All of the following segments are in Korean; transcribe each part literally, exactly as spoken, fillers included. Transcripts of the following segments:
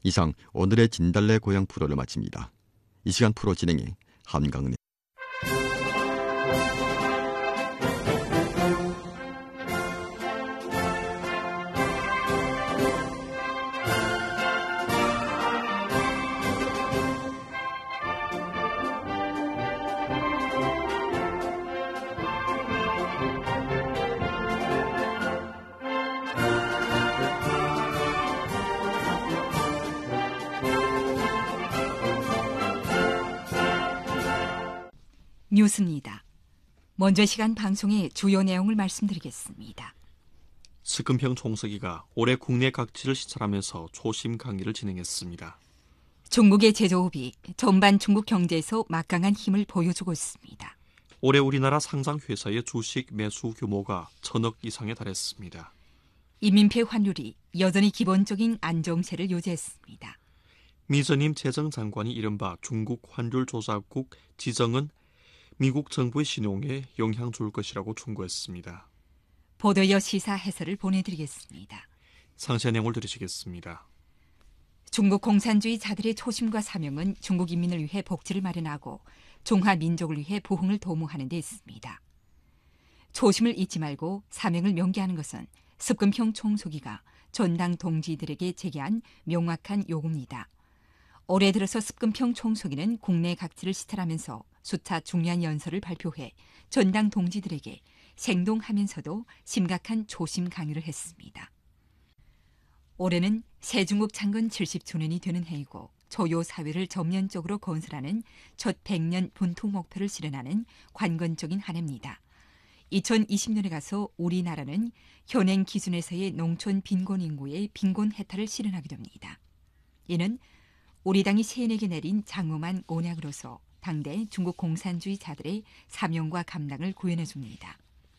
이상 오늘의 진달래 고향 프로를 마칩니다. 이 시간 프로 진행해 한강은혜. 뉴스입니다. 먼저 시간 방송의 주요 내용을 말씀드리겠습니다. 습근평 총서기가 올해 국내 각지를 시찰하면서 초심 강의를 진행했습니다. 중국의 제조업이 전반 중국 경제에서 막강한 힘을 보여주고 있습니다. 올해 우리나라 상장회사의 주식 매수 규모가 천억 이상에 달했습니다. 인민폐 환율이 여전히 기본적인 안정세를 유지했습니다. 미전임 재정장관이 이른바 중국 환율 조작국 지정은 미국 정부의 신용에 영향 줄 것이라고 충고했습니다. 보도이어 시사 해설을 보내드리겠습니다. 상세 내용을 들으시겠습니다. 중국 공산주의자들의 초심과 사명은 중국 인민을 위해 복지를 마련하고 중화 민족을 위해 부흥을 도모하는 데 있습니다. 초심을 잊지 말고 사명을 명기하는 것은 습근평 총서기가 전당 동지들에게 제기한 명확한 요구입니다. 올해 들어서 습근평 총서기는 국내 각지를 시찰하면서 수차 중요한 연설을 발표해 전당 동지들에게 생동하면서도 심각한 초심 강의를 했습니다. 올해는 새중국 창건 칠십 주년이 되는 해이고 조요 사회를 전면적으로 건설하는 첫 백 년 분투 목표를 실현하는 관건적인 한 해입니다. 이천이십 년에 가서 우리나라는 현행 기준에서의 농촌 빈곤 인구의 빈곤 해탈을 실현하게 됩니다. 이는 우리 당이 세인에게 내린 장엄한 언약으로서 당대 중국 공산주의자들의 사명과 감당을 구현해 줍니다.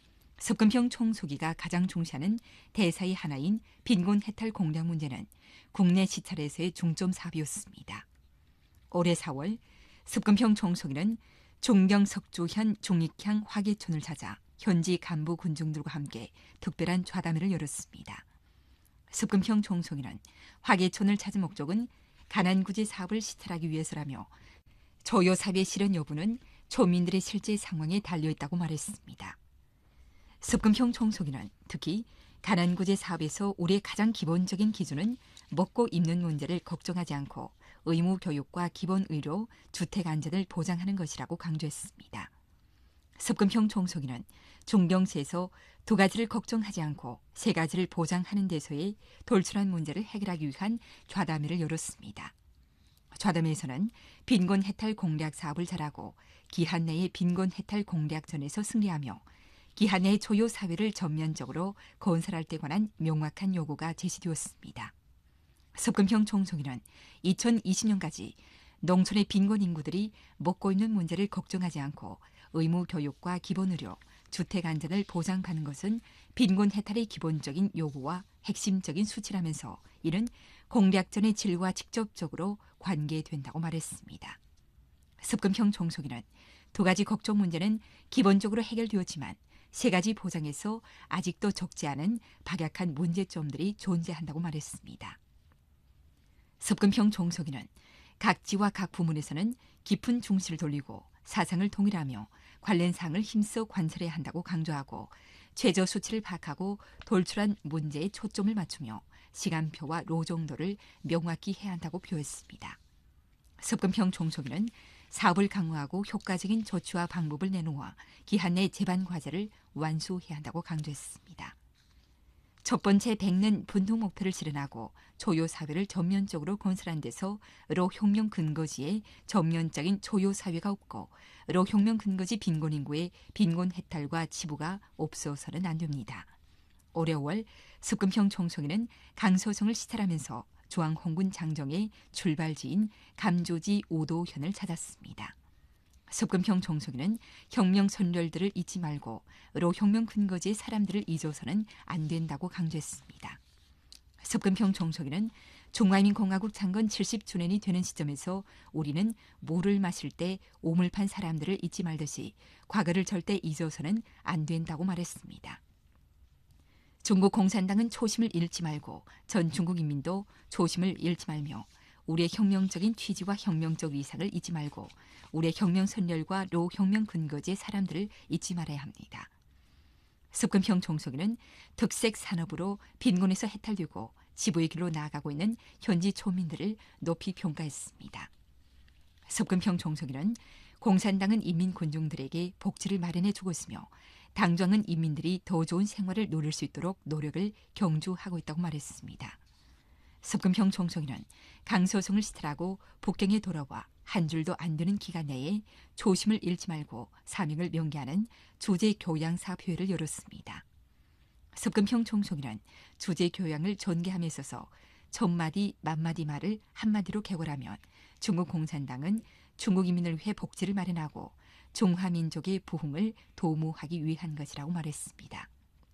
습근평 총서기가 가장 중시하는 대사의 하나인 빈곤 해탈 공약 문제는 국내 시찰에서의 중점 사업이었습니다. 올해 사월 습근평 총서기는 존경 석조현 종익향 화계촌을 찾아 현지 간부 군중들과 함께 특별한 좌담회를 열었습니다. 습근평 총서기는 화계촌을 찾은 목적은 가난구제 사업을 시찰하기 위해서라며 조요 사업의 실현 여부는 초민들의 실제 상황에 달려있다고 말했습니다. 습근평 총서기는 특히 가난구제 사업에서 우리의 가장 기본적인 기준은 먹고 입는 문제를 걱정하지 않고 의무 교육과 기본 의료, 주택 안전을 보장하는 것이라고 강조했습니다. 습근평 총서기는 중경시에서 두 가지를 걱정하지 않고 세 가지를 보장하는 데서의 돌출한 문제를 해결하기 위한 좌담회를 열었습니다. 좌담회에서는 빈곤 해탈 공략 사업을 잘하고 기한 내의 빈곤 해탈 공략전에서 승리하며 기한 내의 조요 사회를 전면적으로 건설할 때 관한 명확한 요구가 제시되었습니다. 습근평 총서기는 이천이십 년까지 농촌의 빈곤 인구들이 먹고 있는 문제를 걱정하지 않고 의무 교육과 기본 의료, 주택 안전을 보장하는 것은 빈곤 해탈의 기본적인 요구와 핵심적인 수치라면서 이는 공략전의 질과 직접적으로 관계된다고 말했습니다. 습근평 총서기는 두 가지 걱정 문제는 기본적으로 해결되었지만 세 가지 보장에서 아직도 적지 않은 박약한 문제점들이 존재한다고 말했습니다. 습근평 총서기는 각지와 각 부문에서는 깊은 중시를 돌리고 사상을 통일하며 관련 사항을 힘써 관찰해야 한다고 강조하고 최저 수치를 파악하고 돌출한 문제에 초점을 맞추며 시간표와 로정도를 명확히 해야 한다고 표했습니다. 습근평 총서기는 사업을 강화하고 효과적인 조치와 방법을 내놓아 기한 내 제반 과제를 완수해야 한다고 강조했습니다. 첫 번째 백 년 분투 목표를 실현하고 조요 사회를 전면적으로 건설한 데서 로 혁명 근거지에 전면적인 조요 사회가 없고 로 혁명 근거지 빈곤 인구의 빈곤 해탈과 치부가 없어서는 안 됩니다. 올해 오월 습근평 총서기는 강서성을 시찰하면서 중앙 홍군 장정의 출발지인 감조지 오도현을 찾았습니다. 습근평 총서기는 혁명 선열들을 잊지 말고 로 혁명 근거지의 사람들을 잊어서는 안 된다고 강조했습니다. 습근평 총서기는 중화인민공화국 창건 칠십 주년이 되는 시점에서 우리는 물을 마실 때 오물 판 사람들을 잊지 말듯이 과거를 절대 잊어서는 안 된다고 말했습니다. 중국 공산당은 초심을 잃지 말고 전 중국 인민도 초심을 잃지 말며 우리의 혁명적인 취지와 혁명적 위상을 잊지 말고 우리의 혁명 선열과 로혁명 근거지의 사람들을 잊지 말아야 합니다. 습금형 종속이는 특색 산업으로 빈곤에서 해탈되고 지부의 길로 나아가고 있는 현지 초민들을 높이 평가했습니다. 습금형 종속이는 공산당은 인민 군중들에게 복지를 마련해 주고 있으며 당정은 인민들이 더 좋은 생활을 누릴 수 있도록 노력을 경주하고 있다고 말했습니다. 습금형 종속이는 강서성을 시탈하고 북경에 돌아와 한 줄도 안 되는 기간 내에 초심을 잃지 말고 사명을 명기하는 주제교양사업회를 열었습니다. 습금형 종속이는 주제교양을 전개함에 있어서 천마디 만마디 말을 한마디로 개괄하면 중국 공산당은 중국 인민을 위해 복지를 마련하고 중화민족의 부흥을 도모하기 위한 것이라고 말했습니다.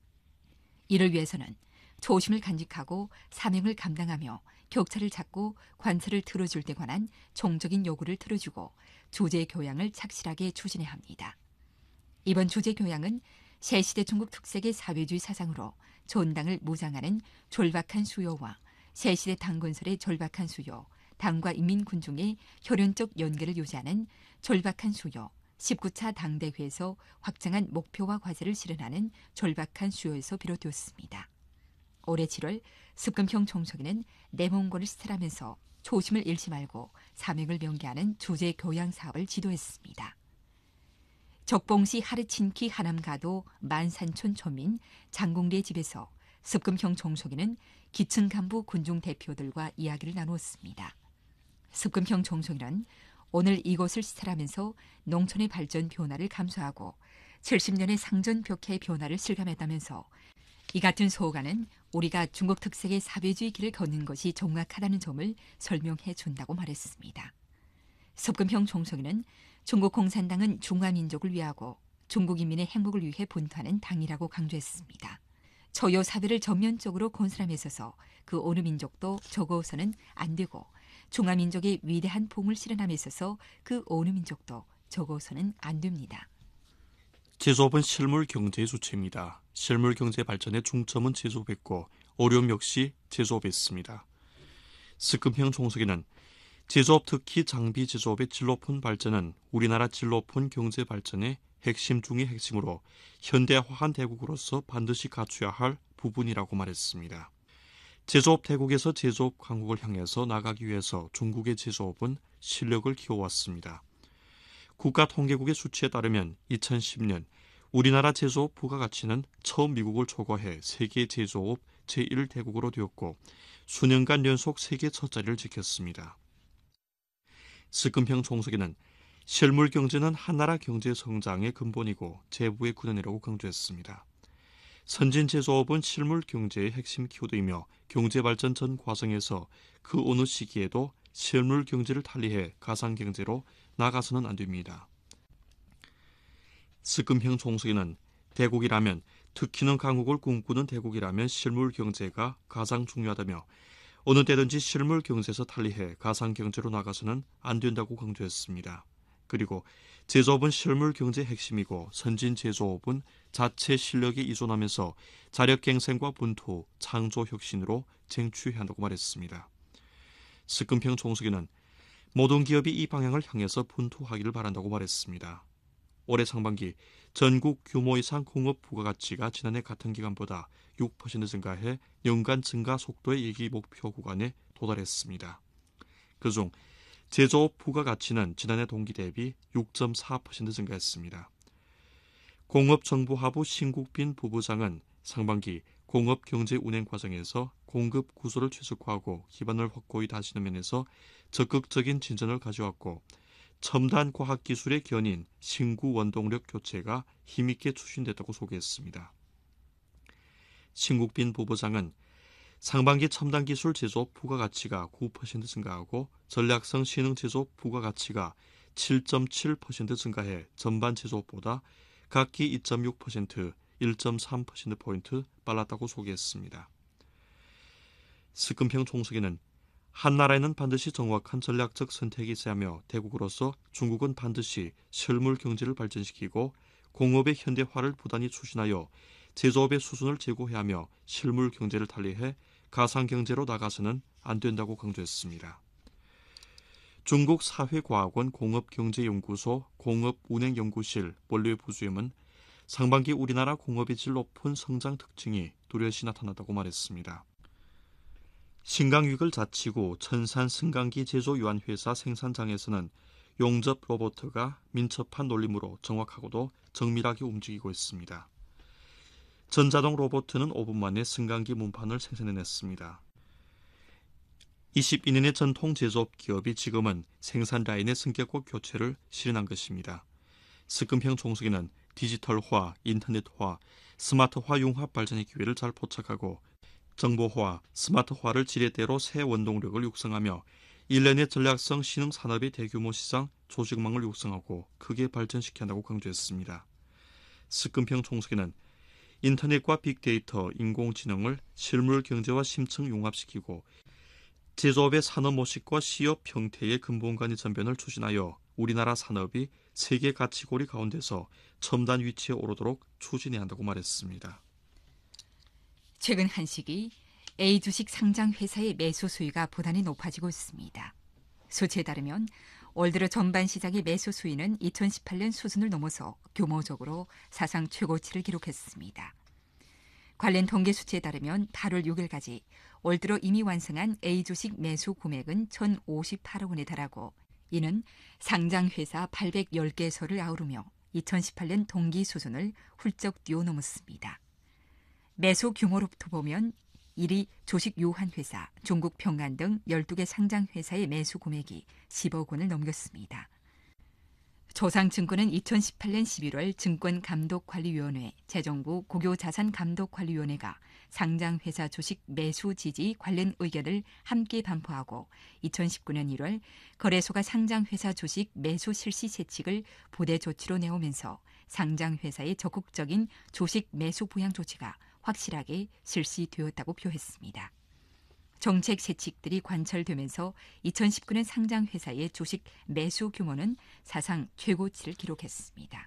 이를 위해서는 초심을 간직하고 사명을 감당하며 격차를 찾고 관철을 틀어줄 때 관한 종적인 요구를 틀어주고 주제교양을 착실하게 추진해야 합니다. 이번 주제교양은 새시대 중국 특색의 사회주의 사상으로 존당을 무장하는 절박한 수요와 새시대 당군설의 절박한 수요, 당과 인민군중의 혈연적 연계를 유지하는 절박한 수요, 십구 차 당대회에서 확장한 목표와 과제를 실현하는 절박한 수요에서 비롯되었습니다. 올해 칠월 습금형 종속이는 내몽골을 시탈하면서 초심을 잃지 말고 사명을 명기하는 주제 교양 사업을 지도했습니다. 적봉시 하르친키 하남가도 만산촌 초민 장공리의 집에서 습금형 종속이는 기층 간부 군중 대표들과 이야기를 나누었습니다. 습금형 종속이는 오늘 이곳을 시탈하면서 농촌의 발전 변화를 감수하고 칠십 년의 상전 벽해의 변화를 실감했다면서 이 같은 소가는 우리가 중국 특색의 사회주의 길을 걷는 것이 정확하다는 점을 설명해 준다고 말했습니다. 습금형 종속이는 중국 공산당은 중화민족을 위하고 중국 인민의 행복을 위해 분투하는 당이라고 강조했습니다. 저요 사회를 전면적으로 건설함에 있어서 그 어느 민족도 적어서는 안 되고 중화민족의 위대한 부흥을 실현함에 있어서 그 어느 민족도 적어서는 안 됩니다. 제조업은 실물 경제의 주체입니다. 실물 경제 발전의 중점은 제조업이었고 어려움 역시 제조업에 있습니다. 습금형 종속에는 제조업 특히 장비 제조업의 질 높은 발전은 우리나라 질 높은 경제 발전의 핵심 중의 핵심으로 현대화한 대국으로서 반드시 갖춰야 할 부분이라고 말했습니다. 제조업 대국에서 제조업 강국을 향해서 나가기 위해서 중국의 제조업은 실력을 키워왔습니다. 국가통계국의 수치에 따르면 이천십 년 우리나라 제조업 부가가치는 처음 미국을 초과해 세계 제조업 제일 대국으로 되었고 수년간 연속 세계 첫 자리를 지켰습니다. 습금형 종속에는 실물 경제는 한나라 경제 성장의 근본이고 재부의 근원이라고 강조했습니다. 선진 제조업은 실물 경제의 핵심 키워드이며 경제 발전 전 과정에서 그 어느 시기에도 실물 경제를 탈리해 가상 경제로 나가서는 안 됩니다. 습금형 종속에는 대국이라면 특히는 강국을 꿈꾸는 대국이라면 실물 경제가 가장 중요하다며 어느 때든지 실물 경제에서 탈리해 가상 경제로 나가서는 안 된다고 강조했습니다. 그리고 제조업은 실물 경제의 핵심이고 선진 제조업은 자체 실력에 의존하면서 자력갱생과 분투, 창조 혁신으로 쟁취해야 한다고 말했습니다. 습금형 종속에는 모든 기업이 이 방향을 향해서 분투하기를 바란다고 말했습니다. 올해 상반기 전국 규모 이상 공업 부가가치가 지난해 같은 기간보다 육 퍼센트 증가해 연간 증가 속도의 예기 목표 구간에 도달했습니다. 그중 제조업 부가가치는 지난해 동기 대비 육 점 사 퍼센트 증가했습니다. 공업정보하부 신국빈 부부장은 상반기 공업경제 운행 과정에서 공급 구조를 최적화하고 기반을 확고히 다지는 면에서 적극적인 진전을 가져왔고 첨단 과학기술의 견인 신구 원동력 교체가 힘있게 추진됐다고 소개했습니다. 신국빈 부부장은 상반기 첨단기술 제조업 부가가치가 구 퍼센트 증가하고 전략성 신흥 제조업 부가가치가 칠 점 칠 퍼센트 증가해 전반 제조업보다 각기 이 점 육 퍼센트, 일 점 삼 퍼센트포인트 빨랐다고 소개했습니다. 습금형 종속에는 한나라에는 반드시 정확한 전략적 선택이 있어야 하며 대국으로서 중국은 반드시 실물 경제를 발전시키고 공업의 현대화를 부단히 추진하여 제조업의 수준을 제고해야 하며 실물 경제를 달리해 가상 경제로 나가서는 안 된다고 강조했습니다. 중국 사회과학원 공업경제연구소 공업운행연구실 원료의 부수염은 상반기 우리나라 공업의 질 높은 성장 특징이 뚜렷이 나타났다고 말했습니다. 신강위글 자치구 천산 승강기 제조 유한회사 생산장에서는 용접 로봇가 민첩한 놀림으로 정확하고도 정밀하게 움직이고 있습니다. 전자동 로봇은 오 분 만에 승강기 문판을 생산해냈습니다. 이십이 년의 전통 제조업 기업이 지금은 생산 라인의 승격과 교체를 실현한 것입니다. 스금형 종속에는 디지털화, 인터넷화, 스마트화 융합 발전의 기회를 잘 포착하고 정보화, 스마트화를 지렛대로 새 원동력을 육성하며 일련의 전략성 신흥 산업의 대규모 시장 조직망을 육성하고 크게 발전시켜야 한다고 강조했습니다. 스금형 종속에는 인터넷과 빅데이터, 인공지능을 실물 경제와 심층 융합시키고 제조업의 산업 모식과 시업 형태의 근본관의 전변을 추진하여 우리나라 산업이 세계 가치고리 가운데서 첨단 위치에 오르도록 추진해야 한다고 말했습니다. 최근 한 시기 A 주식 상장 회사의 매수 수위가 보단히 높아지고 있습니다. 수치에 따르면 올 들어 전반 시장의 매수 수위는 이천십팔 년 수준을 넘어서 규모적으로 사상 최고치를 기록했습니다. 관련 통계 수치에 따르면 팔월 육 일까지 올 들어 이미 완성한 A 주식 매수 금액은 천오십팔억 원에 달하고 이는 상장 회사 팔백십 개소를 아우르며 이천십팔 년 동기 수준을 훌쩍 뛰어넘었습니다. 매수 규모로부터 보면 일 위 조식 유한 회사, 중국 평안 등 열두 개 상장 회사의 매수 금액이 십억 원을 넘겼습니다. 조상증권은 이천십팔 년 십일월 증권감독관리위원회, 재정부 국유자산감독관리위원회가 상장회사 주식 매수 지지 관련 의견을 함께 반포하고 이천십구 년 일월 거래소가 상장회사 주식 매수 실시 세칙을 부대 조치로 내오면서 상장회사의 적극적인 주식 매수 부양 조치가 확실하게 실시되었다고 표했습니다. 정책 세칙들이 관철되면서 이천십구 년 상장회사의 주식 매수 규모는 사상 최고치를 기록했습니다.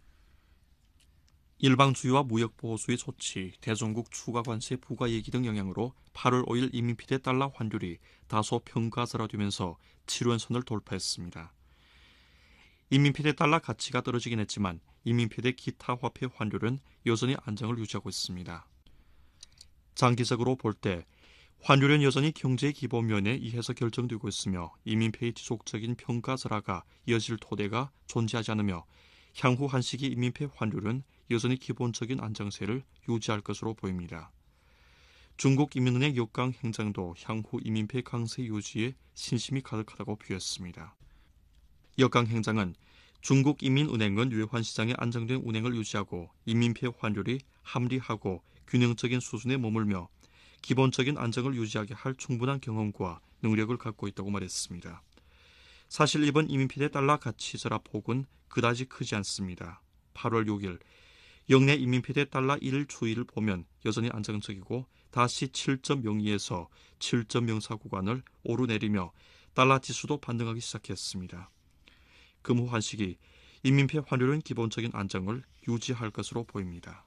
일방주의와 무역보호수의 조치, 대중국 추가 관세 부과 얘기 등 영향으로 팔월 오 일 인민피 대 달러 환율이 다소 평가절하되면서 칠 원선을 돌파했습니다. 인민피 대 달러 가치가 떨어지긴 했지만 인민피 대 기타 화폐 환율은 여전히 안정을 유지하고 있습니다. 장기적으로 볼 때 환율은 여전히 경제의 기본면에 의해서 결정되고 있으며 인민폐의 지속적인 평가절하가 이어질 토대가 존재하지 않으며 향후 한 시기 인민폐 환율은 여전히 기본적인 안정세를 유지할 것으로 보입니다. 중국 인민은행 역강 행장도 향후 인민폐 강세 유지에 신심이 가득하다고 표했습니다. 역강 행장은 중국 인민은행은 외환시장의 안정된 운행을 유지하고 인민폐 환율이 합리하고 균형적인 수준에 머물며 기본적인 안정을 유지하게 할 충분한 경험과 능력을 갖고 있다고 말했습니다. 사실 이번 인민피 대 달러 가치 절하폭은 그다지 크지 않습니다. 팔월 육 일 역내 인민피 대 달러 일 일 추이를 보면 여전히 안정적이고 다시 칠 점 영이에서 칠 점 영사 구간을 오르내리며 달러 지수도 반등하기 시작했습니다. 금후 한 시기 인민폐 환율은 기본적인 안정을 유지할 것으로 보입니다.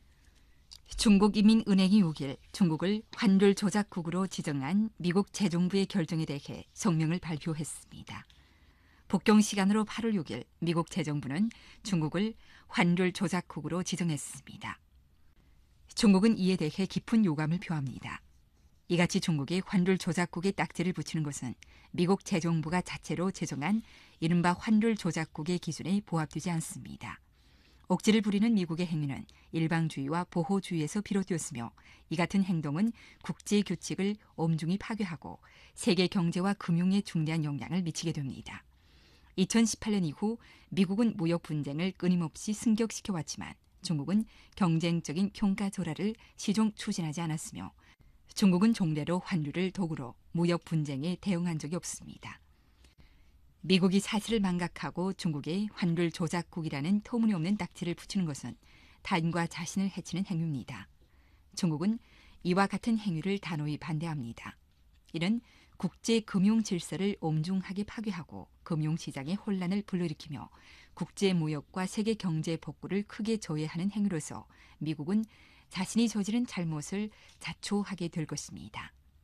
중국인민은행이 육 일 중국을 환율 조작국으로 지정한 미국 재정부의 결정에 대해 성명을 발표했습니다. 북경 시간으로 팔월 육 일 미국 재정부는 중국을 환율 조작국으로 지정했습니다. 중국은 이에 대해 깊은 유감을 표합니다. 이같이 중국이 환율 조작국의 딱지를 붙이는 것은 미국 재정부가 자체로 제정한 이른바 환율 조작국의 기준에 부합되지 않습니다. 억지를 부리는 미국의 행위는 일방주의와 보호주의에서 비롯되었으며 이 같은 행동은 국제 규칙을 엄중히 파괴하고 세계 경제와 금융에 중대한 영향을 미치게 됩니다. 이천십팔 년 이후 미국은 무역 분쟁을 끊임없이 승격시켜왔지만 중국은 경쟁적인 평가절하를 시종 추진하지 않았으며 중국은 종래로 환율을 도구로 무역 분쟁에 대응한 적이 없습니다. 미국이 사실을 망각하고 중국의 환율 조작국이라는 터무니없는 딱지를 붙이는 것은 타인과 자신을 해치는 행위입니다. 중국은 이와 같은 행위를 단호히 반대합니다. 이는 국제 금융 질서를 엄중하게 파괴하고 금융시장의 혼란을 불러일으키며 국제 무역과 세계 경제 복구를 크게 저해하는 행위로서 미국은 자신이 저지른 잘못을 자초하게 될 것입니다.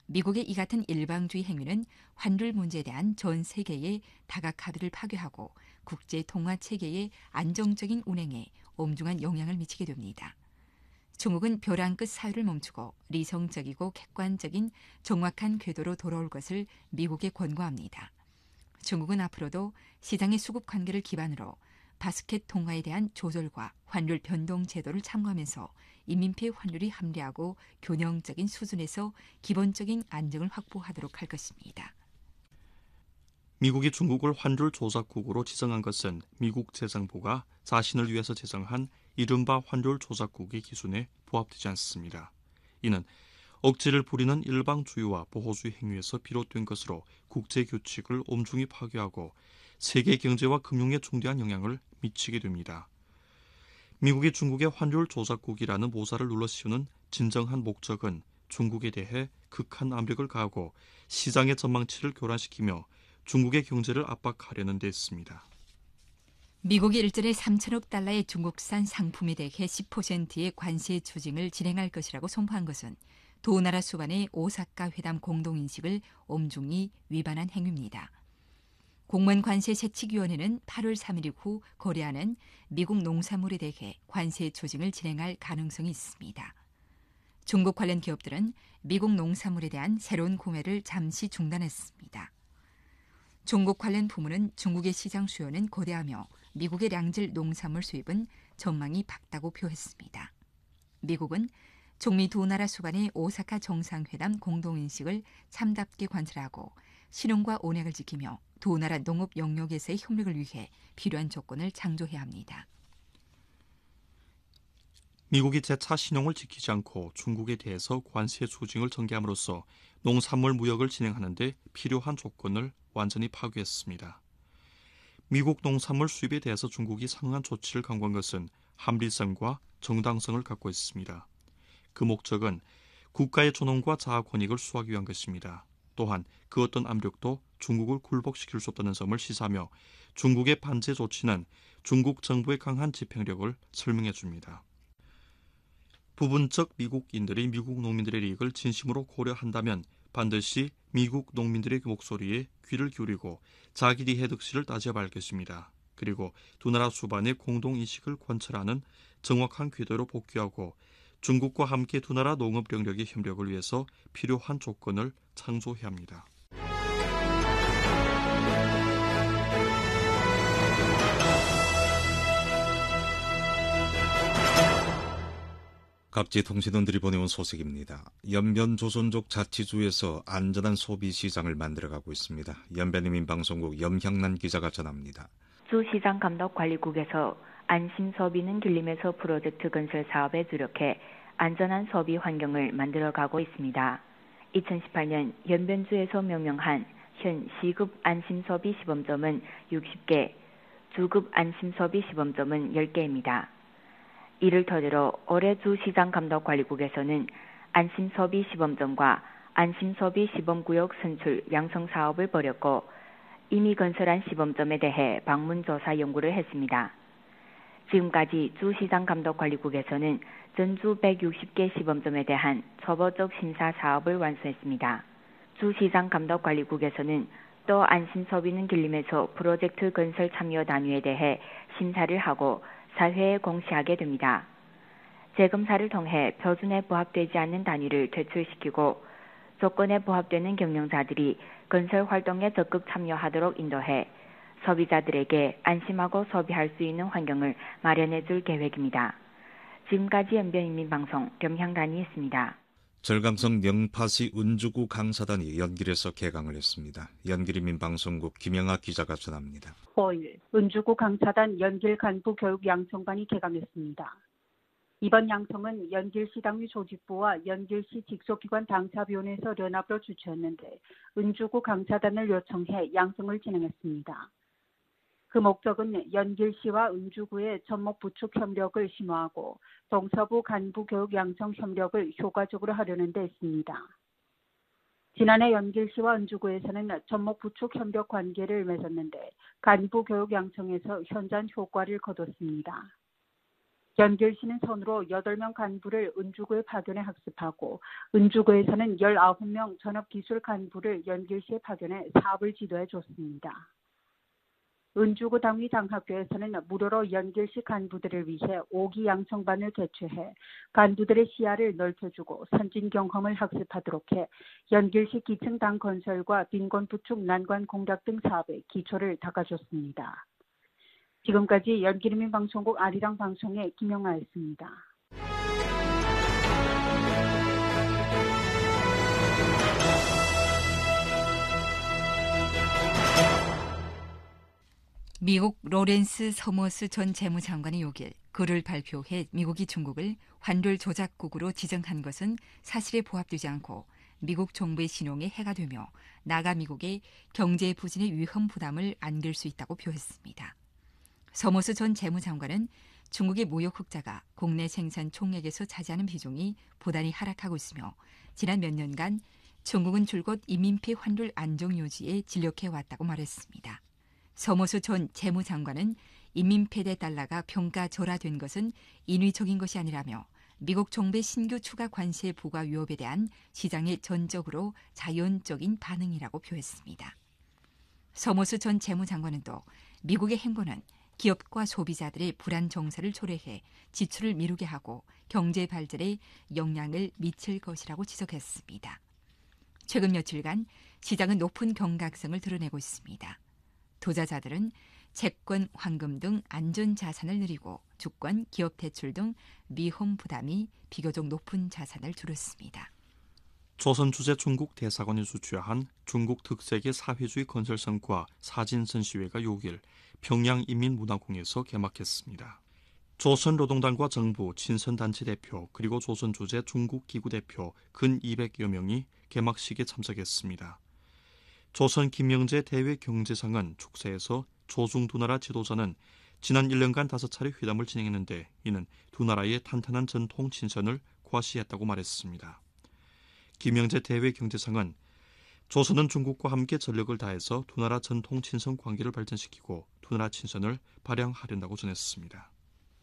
미국의 이 같은 일방주의 행위는 환율 문제에 대한 전 세계의 다각화를 파괴하고 국제 통화 체계의 안정적인 운행에 엄중한 영향을 미치게 됩니다. 중국은 벼랑 끝 사유를 멈추고理성적이고 객관적인 정확한 궤도로 돌아올 것을 미국에 권고합니다. 중국은 앞으로도 시장의 수급 관계를 기반으로 바스켓 통화에 대한 조절과 환율 변동 제도를 참고하면서 인민폐 환율이 합리하고 균형적인 수준에서 기본적인 안정을 확보하도록 할 것입니다. 미국이 중국을 환율 조작국으로 지정한 것은 미국 재정부가 자신을 위해서 제정한 이른바 환율 조작국의 기준에 부합되지 않습니다. 이는 억지를 부리는 일방주의와 보호주의 행위에서 비롯된 것으로 국제규칙을 엄중히 파괴하고 세계 경제와 금융에 중대한 영향을 미치게 됩니다. 미국이 중국의 환율 조작국이라는 모사를 눌러씌우는 진정한 목적은 중국에 대해 극한 압력을 가하고 시장의 전망치를 교란시키며 중국의 경제를 압박하려는 데 있습니다. 미국이 일전에 삼천억 달러의 중국산 상품에 대해 십 퍼센트의 관세 추징을 진행할 것이라고 선포한 것은 두 나라 수반의 오사카 회담 공동인식을 엄중히 위반한 행위입니다. 공무원 관세 세칙위원회는 팔월 삼일 이후 거래하는 미국 농산물에 대해 관세 추징을 진행할 가능성이 있습니다. 중국 관련 기업들은 미국 농산물에 대한 새로운 구매를 잠시 중단했습니다. 중국 관련 부문은 중국의 시장 수요는 거대하며 미국의 량질 농산물 수입은 전망이 밝다고 표했습니다. 미국은 중미 두 나라 수반의 오사카 정상회담 공동인식을 참답게 관찰하고 신용과 온약을 지키며 두 나라 농업 영역에서의 협력을 위해 필요한 조건을 창조해야 합니다. 미국이 재차 신용을 지키지 않고 중국에 대해서 관세 추징을 전개함으로써 농산물 무역을 진행하는 데 필요한 조건을 완전히 파괴했습니다. 미국 농산물 수입에 대해서 중국이 상응한 조치를 강구한 것은 합리성과 정당성을 갖고 있습니다. 그 목적은 국가의 존엄과 자아 권익을 수호하기 위한 것입니다. 또한 그 어떤 압력도 중국을 굴복시킬 수 없다는 점을 시사하며 중국의 반제 조치는 중국 정부의 강한 집행력을 설명해 줍니다. 부분적 미국인들이 미국 농민들의利益을 진심으로 고려한다면 반드시 미국 농민들의 목소리에 귀를 기울이고 자기리의 득실을 따져봐야 할 것입니다. 그리고 두 나라 수반의 공동인식을 관철하는 정확한 궤도로 복귀하고 중국과 함께 두 나라 농업 영역의 협력을 위해서 필요한 조건을 창조해야 합니다. 각지 통신원들이 보내온 소식입니다. 연변 조선족 자치주에서 안전한 소비 시장을 만들어가고 있습니다. 연변인민방송국 염향란 기자가 전합니다. 주시장 감독관리국에서 안심소비는 길림에서 프로젝트 건설 사업에 주력해 안전한 소비 환경을 만들어가고 있습니다. 이천십팔 년 연변주에서 명명한 현 시급 안심소비 시범점은 육십 개, 주급 안심소비 시범점은 열 개입니다. 이를 토대로 올해 주시장감독관리국에서는 안심소비 시범점과 안심소비 시범구역 선출 양성 사업을 벌였고 이미 건설한 시범점에 대해 방문조사 연구를 했습니다. 지금까지 주시장감독관리국에서는 전주 백육십 개 시범점에 대한 초보적 심사 사업을 완수했습니다. 주시장감독관리국에서는 또 안심소비는 길림에서 프로젝트 건설 참여 단위에 대해 심사를 하고 사회에 공시하게 됩니다. 재검사를 통해 표준에 부합되지 않는 단위를 퇴출시키고 조건에 부합되는 경영자들이 건설 활동에 적극 참여하도록 인도해 소비자들에게 안심하고 소비할 수 있는 환경을 마련해 줄 계획입니다. 지금까지 연변인민방송 염향란이었습니다. 절강성 영파시 은주구 강사단이 연길에서 개강을 했습니다. 연길인민방송국 김영아 기자가 전합니다. 오일 은주구 강사단 연길 간부 교육 양성반이 개강했습니다. 이번 양성은 연길시 당위 조직부와 연길시 직속기관 당사위원회에서 연합으로 주최했는데 은주구 강사단을 요청해 양성을 진행했습니다. 그 목적은 연길시와 은주구의 접목 부축 협력을 심화하고 동서부 간부 교육 양성 협력을 효과적으로 하려는 데 있습니다. 지난해 연길시와 은주구에서는 접목 부축 협력 관계를 맺었는데 간부 교육 양성에서 현저한 효과를 거뒀습니다. 연길시는 선으로 여덟 명 간부를 은주구에 파견해 학습하고 은주구에서는 열아홉 명 전업기술 간부를 연길시에 파견해 사업을 지도해 줬습니다. 은주구 당위 장학교에서는 무료로 연길시 간부들을 위해 오 기 양성반을 개최해 간부들의 시야를 넓혀주고 선진 경험을 학습하도록 해 연길시 기층당 건설과 빈곤 부축 난관 공략 등 사업에 기초를 닦아줬습니다. 지금까지 연길민 방송국 아리랑 방송의 김영아였습니다. 미국 로렌스 서머스 전 재무장관이 육 일 글을 발표해 미국이 중국을 환율 조작국으로 지정한 것은 사실에 부합되지 않고 미국 정부의 신용에 해가 되며 나아가 미국의 경제 부진의 위험 부담을 안길 수 있다고 표했습니다. 서머스 전 재무장관은 중국의 무역 흑자가 국내 생산 총액에서 차지하는 비중이 부단히 하락하고 있으며 지난 몇 년간 중국은 줄곧 인민폐 환율 안정 유지에 진력해왔다고 말했습니다. 서머스 전 재무장관은 인민폐 대 달러가 평가절하된 것은 인위적인 것이 아니라며 미국 정부의 신규 추가 관세 부과 위협에 대한 시장의 전적으로 자연적인 반응이라고 표했습니다. 서머스 전 재무장관은 또 미국의 행보는 기업과 소비자들의 불안 정서를 초래해 지출을 미루게 하고 경제 발전에 영향을 미칠 것이라고 지적했습니다. 최근 며칠간 시장은 높은 경각성을 드러내고 있습니다. 투자자들은 채권, 황금 등 안전 자산을 늘리고 주권, 기업 대출 등 위험 부담이 비교적 높은 자산을 두르습니다. 조선 주재 중국 대사관이 주최한 중국 특색의 사회주의 건설성과 사진 전시회가 육 일 평양 인민문화궁에서 개막했습니다. 조선노동당과 정부, 친선단체 대표 그리고 조선 주재 중국 기구 대표 근 이백여 명이 개막식에 참석했습니다. 조선 김영재 대외 경제상은 축사에서 조중 두 나라 지도자는 지난 일 년간 다섯 차례 회담을 진행했는데 이는 두 나라의 탄탄한 전통 친선을 과시했다고 말했습니다. 김영재 대외 경제상은 조선은 중국과 함께 전력을 다해서 두 나라 전통 친선 관계를 발전시키고 두 나라 친선을 발扬하려고 전했습니다.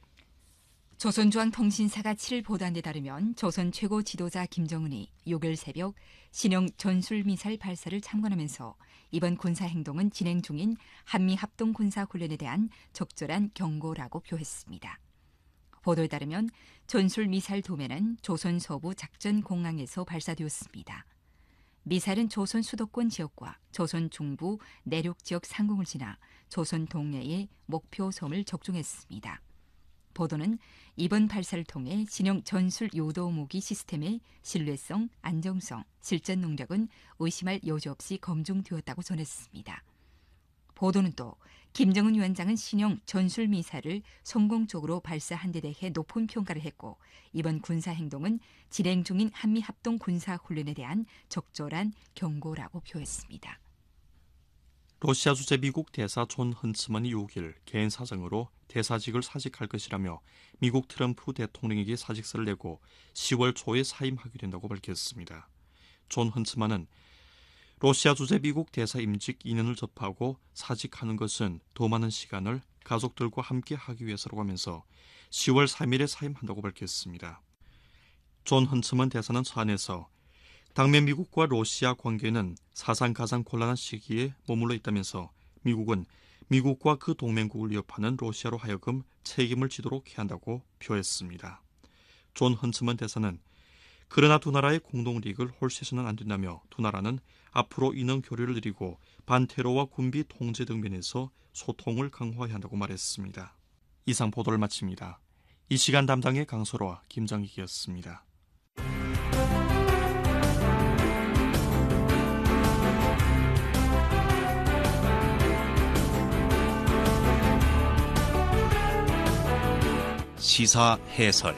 조선중앙통신사가 칠 일 보도한 데 따르면 조선 최고 지도자 김정은이 육 일 새벽 신형 전술미사일 발사를 참관하면서 이번 군사행동은 진행 중인 한미합동군사훈련에 대한 적절한 경고라고 표했습니다. 보도에 따르면 전술미사일 도매는 조선 서부 작전공항에서 발사되었습니다. 미사일은 조선 수도권 지역과 조선 중부 내륙 지역 상공을 지나 조선 동해의 목표 섬을 적중했습니다. 보도는 이번 발사를 통해 신형 전술 요도 무기 시스템의 신뢰성, 안정성, 실전 능력은 의심할 여지 없이 검증되었다고 전했습니다. 보도는 또 김정은 위원장은 신형 전술 미사일을 성공적으로 발사한 데 대해 높은 평가를 했고 이번 군사행동은 진행 중인 한미합동 군사훈련에 대한 적절한 경고라고 표했습니다. 러시아 주재 미국 대사 존 헌츠만이 육 일 개인 사정으로 대사직을 사직할 것이라며 미국 트럼프 대통령에게 사직서를 내고 시월 초에 사임하게 된다고 밝혔습니다. 존 헌츠만은 러시아 주재 미국 대사 임직 이 년을 접하고 사직하는 것은 더 많은 시간을 가족들과 함께 하기 위해서라고 하면서 시월 삼 일에 사임한다고 밝혔습니다. 존 헌츠만 대사는 서한에서 당면 미국과 러시아 관계는 사상 가장 곤란한 시기에 머물러 있다면서 미국은 미국과 그 동맹국을 위협하는 러시아로 하여금 책임을 지도록 해야 한다고 표했습니다. 존 헌츠만 대사는 그러나 두 나라의 공동리익을 홀수해서는 안 된다며 두 나라는 앞으로 인원 교류를 늘리고 반테러와 군비 통제 등 면에서 소통을 강화해야 한다고 말했습니다. 이상 보도를 마칩니다. 이 시간 담당의 강소로와 김정익이었습니다. 시사 해설.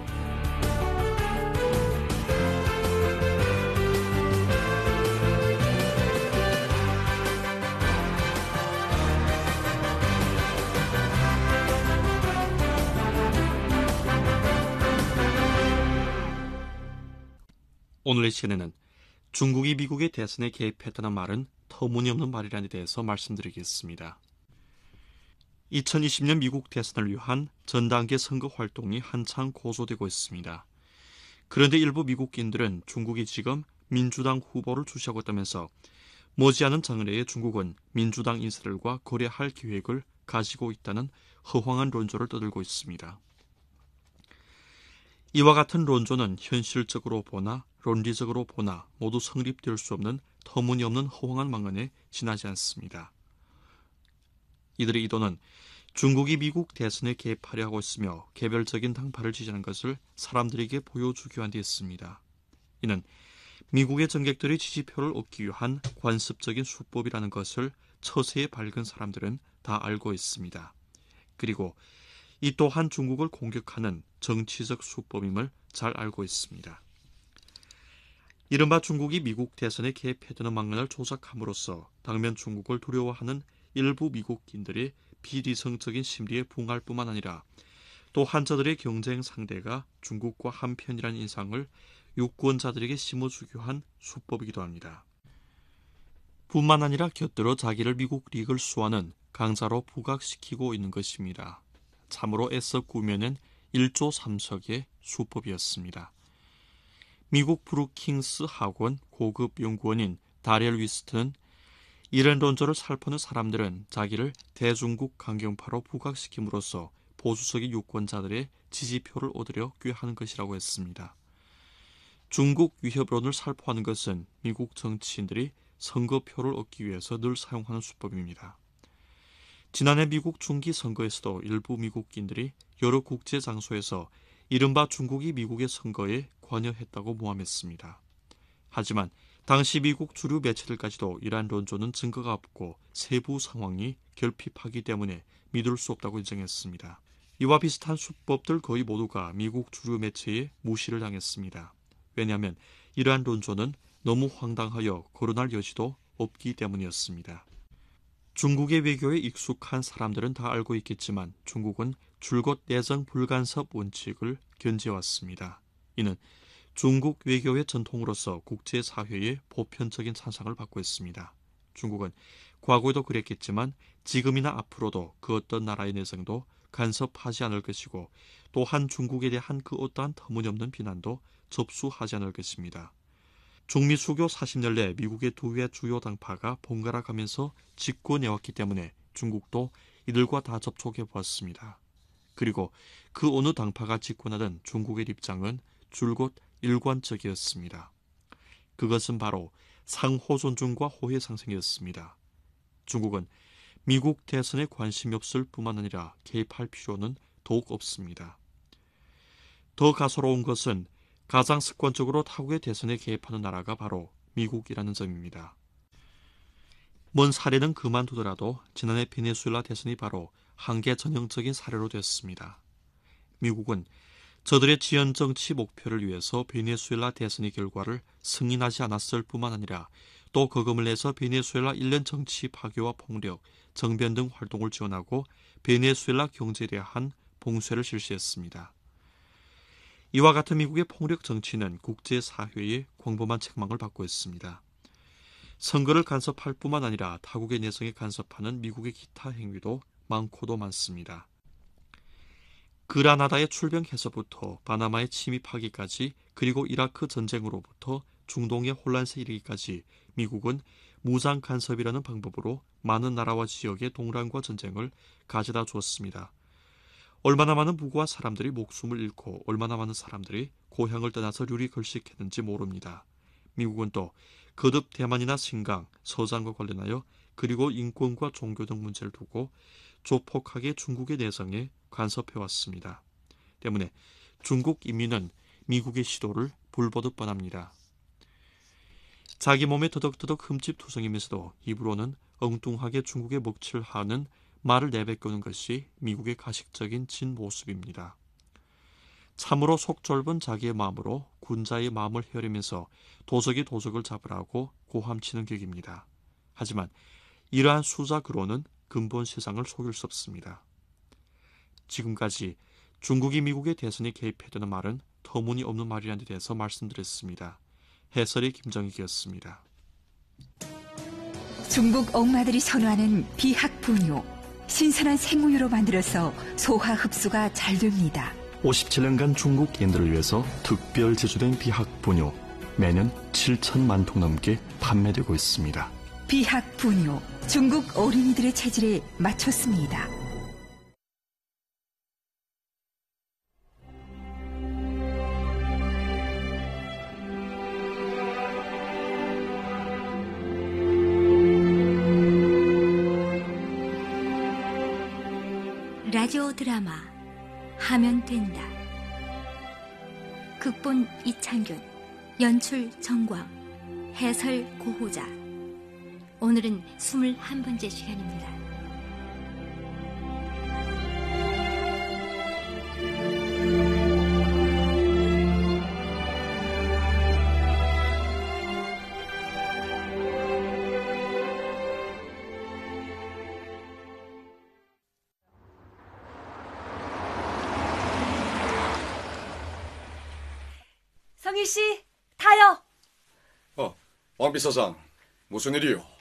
오늘 이 시간에는 중국이 미국의 대선에 개입했다는 말은 터무니없는 말이라는 데 대해서 말씀드리겠습니다. 이천이십 년 미국 대선을 위한 전 단계 선거 활동이 한창 고조되고 있습니다. 그런데 일부 미국인들은 중국이 지금 민주당 후보를 주시하고 있다면서 머지않은 장래에 중국은 민주당 인사들과 거래할 계획을 가지고 있다는 허황한論조를 떠들고 있습니다. 이와 같은論조는 현실적으로 보나論리적으로 보나 모두 성립될 수 없는 터무니없는 허황한 망언에 지나지 않습니다. 이들의 의도는 중국이 미국 대선에 개입하려 하고 있으며 개별적인 당파를 지지하는 것을 사람들에게 보여주기 위한 데 있습니다. 이는 미국의 정객들의 지지표를 얻기 위한 관습적인 수법이라는 것을 처세에 밝은 사람들은 다 알고 있습니다. 그리고 이 또한 중국을 공격하는 정치적 수법임을 잘 알고 있습니다. 이른바 중국이 미국 대선에 개입해드는 망언을 조작함으로써 당면 중국을 두려워하는 일부 미국인들의 비리성적인 심리에 부응할 뿐만 아니라 또한 저들의 경쟁 상대가 중국과 한편이라는 인상을 유권자들에게 심어주기 위한 수법이기도 합니다. 뿐만 아니라 곁들여 자기를 미국 리그를 수하는 강자로 부각시키고 있는 것입니다. 참으로 애써 꾸며낸 일조 삼석의 수법이었습니다. 미국 브루킹스 학원 고급 연구원인 다리엘 위스트는 이런 논조를 살포는 사람들은 자기를 대중국 강경파로 부각시킴으로써 보수적인 유권자들의 지지표를 얻으려 꾀하는 것이라고 했습니다. 중국 위협론을 살포하는 것은 미국 정치인들이 선거표를 얻기 위해서 늘 사용하는 수법입니다. 지난해 미국 중기 선거에서도 일부 미국인들이 여러 국제 장소에서 이른바 중국이 미국의 선거에 관여했다고 모함했습니다. 하지만 당시 미국 주류 매체들까지도 이러한 논조는 증거가 없고 세부 상황이 결핍하기 때문에 믿을 수 없다고 인정했습니다. 이와 비슷한 수법들 거의 모두가 미국 주류 매체에 무시를 당했습니다. 왜냐하면 이러한 논조는 너무 황당하여 거론할 여지도 없기 때문이었습니다. 중국의 외교에 익숙한 사람들은 다 알고 있겠지만 중국은 줄곧 내정 불간섭 원칙을 견지해왔습니다. 이는 중국 외교의 전통으로서 국제사회의 보편적인 찬상을 받고 있습니다. 중국은 과거에도 그랬겠지만 지금이나 앞으로도 그 어떤 나라의 내정도 간섭하지 않을 것이고 또한 중국에 대한 그 어떠한 터무니없는 비난도 접수하지 않을 것입니다. 중미 수교 사십 년 내 미국의 두 개 주요 당파가 번갈아 가면서 집권해왔기 때문에 중국도 이들과 다 접촉해 보았습니다. 그리고 그 어느 당파가 집권하던 중국의 입장은 줄곧 일관적이었습니다. 그것은 바로 상호 존중과 호혜 상생이었습니다. 중국은 미국 대선에 관심이 없을 뿐만 아니라 개입할 필요는 더욱 없습니다. 더 가소로운 것은 가장 습관적으로 타국의 대선에 개입하는 나라가 바로 미국이라는 점입니다. 먼 사례는 그만두더라도 지난해 베네수엘라 대선이 바로 한계 전형적인 사례로 됐습니다. 미국은 저들의 지연 정치 목표를 위해서 베네수엘라 대선의 결과를 승인하지 않았을 뿐만 아니라 또 거금을 내서 베네수엘라 일련 정치 파괴와 폭력, 정변 등 활동을 지원하고 베네수엘라 경제에 대한 봉쇄를 실시했습니다. 이와 같은 미국의 폭력 정치는 국제사회의 광범한 책망을 받고 있습니다. 선거를 간섭할 뿐만 아니라 타국의 내정에 간섭하는 미국의 기타 행위도 많고도 많습니다. 그라나다의 출병해서부터 바나마에 침입하기까지 그리고 이라크 전쟁으로부터 중동의 혼란세에 이르기까지 미국은 무장 간섭이라는 방법으로 많은 나라와 지역의 동란과 전쟁을 가져다 주었습니다. 얼마나 많은 무고한 사람들이 목숨을 잃고 얼마나 많은 사람들이 고향을 떠나서 류리걸식했는지 모릅니다. 미국은 또 거듭 대만이나 신강, 서장과 관련하여 그리고 인권과 종교 등 문제를 두고 조폭하게 중국의 내정에 간섭해왔습니다. 때문에 중국 인민은 미국의 시도를 불보듯 뻔합니다. 자기 몸에 더덕더덕 흠집투성이면서도 입으로는 엉뚱하게 중국에 먹칠하는 말을 내뱉고는 것이 미국의 가식적인 진 모습입니다. 참으로 속 좁은 자기의 마음으로 군자의 마음을 헤아리면서 도적이 도적을 잡으라고 고함치는 격입니다. 하지만 이러한 수자 그로는 근본 세상을 속일 수 없습니다. 지금까지 중국이 미국의 대선에 개입해드는 말은 터무니없는 말이라는 데 대해서 말씀드렸습니다. 해설의 김정익이었습니다. 중국 옥마들이 선호하는 비학 분요, 신선한 생우유로 만들어서 소화 흡수가 잘 됩니다. 오십칠 년간 중국인들을 위해서 특별 제조된 비학 분유, 매년 칠천만 통 넘게 판매되고 있습니다. 비학 분유, 중국 어린이들의 체질에 맞췄습니다. 라디오 드라마 하면 된다. 극본 이창균, 연출 정광, 해설 고호자. 오늘은 스물한 번째 시간입니다. 성희 씨, 타요. 어, 왕 비서장, 무슨 일이요?